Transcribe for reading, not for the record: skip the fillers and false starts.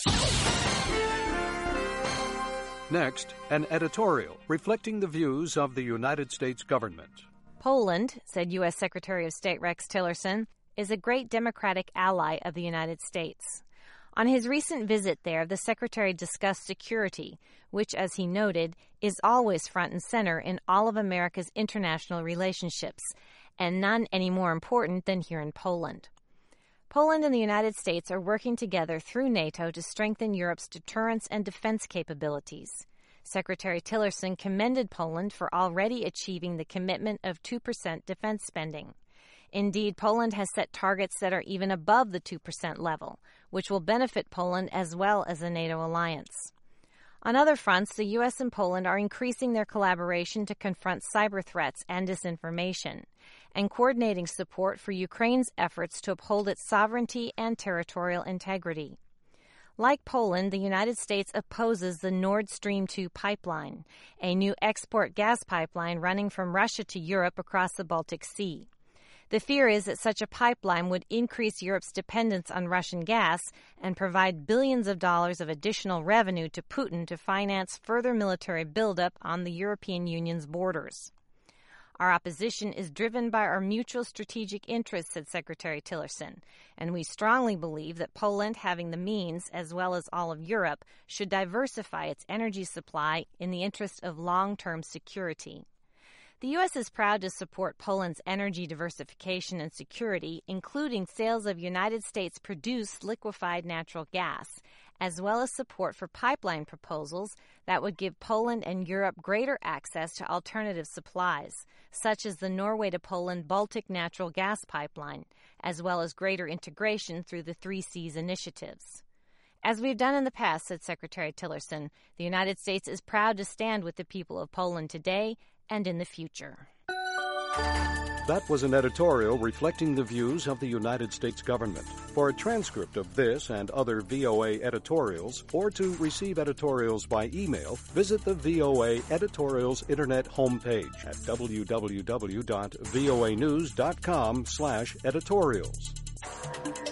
Next, an editorial reflecting the views of the United States government. Poland, said U.S. Secretary of State Rex Tillerson, is a great democratic ally of the United States. On his recent visit there, the Secretary discussed security, which, as he noted, is always front and center in all of America's international relationships, and none any more important than here in Poland. Poland and the United States are working together through NATO to strengthen Europe's deterrence and defense capabilities. Secretary Tillerson commended Poland for already achieving the commitment of 2% defense spending. Indeed, Poland has set targets that are even above the 2% level, which will benefit Poland as well as the NATO alliance. On other fronts, the U.S. and Poland are increasing their collaboration to confront cyber threats and disinformation, and coordinating support for Ukraine's efforts to uphold its sovereignty and territorial integrity. Like Poland, the United States opposes the Nord Stream 2 pipeline, a new export gas pipeline running from Russia to Europe across the Baltic Sea. The fear is that such a pipeline would increase Europe's dependence on Russian gas and provide billions of dollars of additional revenue to Putin to finance further military buildup on the European Union's borders. Our opposition is driven by our mutual strategic interests, said Secretary Tillerson, and we strongly believe that Poland, having the means, as well as all of Europe, should diversify its energy supply in the interest of long-term security. The U.S. is proud to support Poland's energy diversification and security, including sales of United States-produced liquefied natural gas, as well as support for pipeline proposals that would give Poland and Europe greater access to alternative supplies, such as the Norway to Poland Baltic natural gas pipeline, as well as greater integration through the Three Seas initiatives. As we've done in the past, said Secretary Tillerson, the United States is proud to stand with the people of Poland today and in the future. That was an editorial reflecting the views of the United States government. For a transcript of this and other VOA editorials, or to receive editorials by email, visit the VOA Editorials Internet homepage at www.voanews.com/editorials.